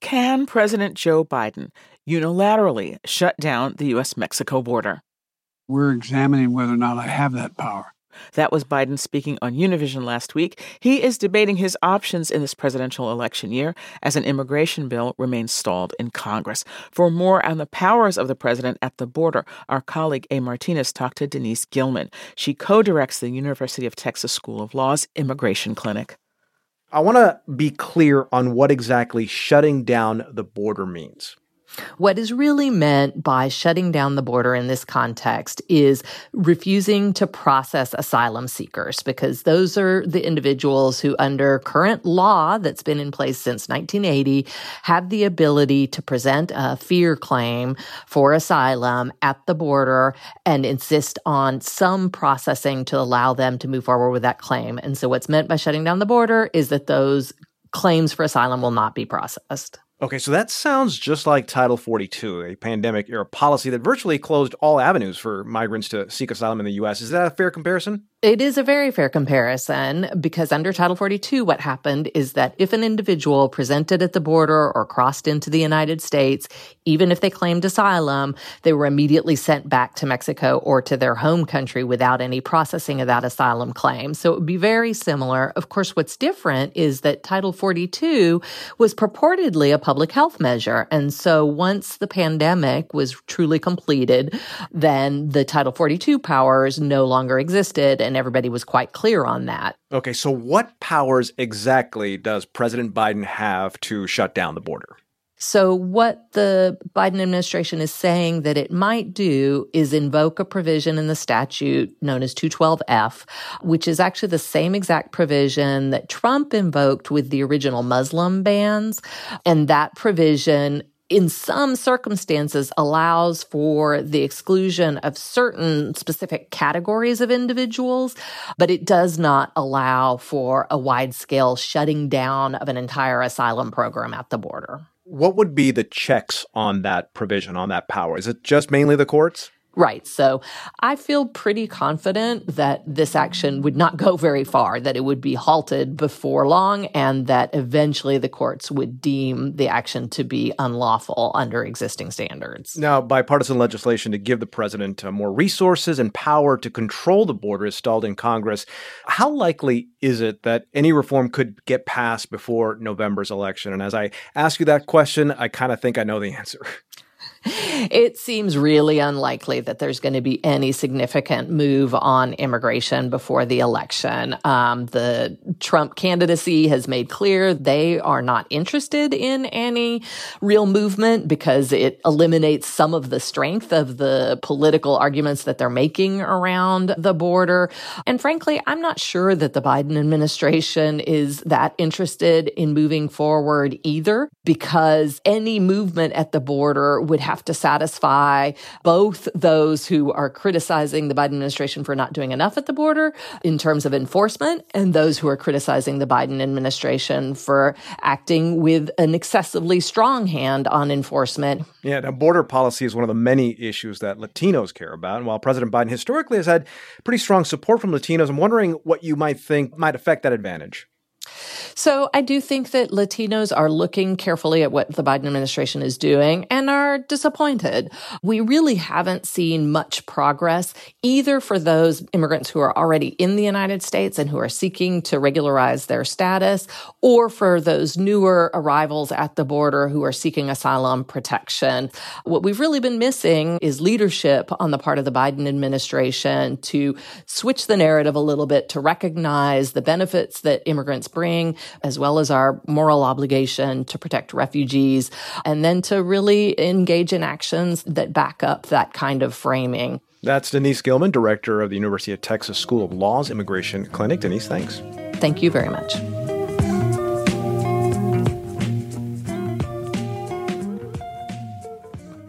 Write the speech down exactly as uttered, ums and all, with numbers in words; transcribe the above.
Can President Joe Biden unilaterally shut down the U S Mexico border? We're examining whether or not I have that power. That was Biden speaking on Univision last week. He is debating his options in this presidential election year as an immigration bill remains stalled in Congress. For more on the powers of the president at the border, our colleague A. Martinez talked to Denise Gilman. She co-directs the University of Texas School of Law's Immigration Clinic. I want to be clear on what exactly shutting down the border means. What is really meant by shutting down the border in this context is refusing to process asylum seekers, because those are the individuals who, under current law that's been in place since nineteen eighty, have the ability to present a fear claim for asylum at the border and insist on some processing to allow them to move forward with that claim. And so what's meant by shutting down the border is that those claims for asylum will not be processed. Okay, so that sounds just like Title forty-two, a pandemic-era policy that virtually closed all avenues for migrants to seek asylum in the U S. Is that a fair comparison? It is a very fair comparison, because under Title forty-two, what happened is that if an individual presented at the border or crossed into the United States, even if they claimed asylum, they were immediately sent back to Mexico or to their home country without any processing of that asylum claim. So it would be very similar. Of course, what's different is that Title forty-two was purportedly a public health measure. And so once the pandemic was truly completed, then the Title forty-two powers no longer existed, and everybody was quite clear on that. Okay, so what powers exactly does President Biden have to shut down the border? So what the Biden administration is saying that it might do is invoke a provision in the statute known as two twelve F, which is actually the same exact provision that Trump invoked with the original Muslim bans. And that provision, in some circumstances, allows for the exclusion of certain specific categories of individuals, but it does not allow for a wide-scale shutting down of an entire asylum program at the border. What would be the checks on that provision, on that power? Is it just mainly the courts? Right. So I feel pretty confident that this action would not go very far, that it would be halted before long, and that eventually the courts would deem the action to be unlawful under existing standards. Now, bipartisan legislation to give the president uh, more resources and power to control the border is stalled in Congress. How likely is it that any reform could get passed before November's election? And as I ask you that question, I kind of think I know the answer. It seems really unlikely that there's going to be any significant move on immigration before the election. Um, the Trump candidacy has made clear they are not interested in any real movement because it eliminates some of the strength of the political arguments that they're making around the border. And frankly, I'm not sure that the Biden administration is that interested in moving forward either, because any movement at the border would have to satisfy both those who are criticizing the Biden administration for not doing enough at the border in terms of enforcement, and those who are criticizing the Biden administration for acting with an excessively strong hand on enforcement. Yeah, now border policy is one of the many issues that Latinos care about. And while President Biden historically has had pretty strong support from Latinos, I'm wondering what you might think might affect that advantage. So I do think that Latinos are looking carefully at what the Biden administration is doing and are disappointed. We really haven't seen much progress either for those immigrants who are already in the United States and who are seeking to regularize their status, or for those newer arrivals at the border who are seeking asylum protection. What we've really been missing is leadership on the part of the Biden administration to switch the narrative a little bit, to recognize the benefits that immigrants bring, as well as our moral obligation to protect refugees, and then to really engage in actions that back up that kind of framing. That's Denise Gilman, director of the University of Texas School of Law's Immigration Clinic. Denise, thanks. Thank you very much.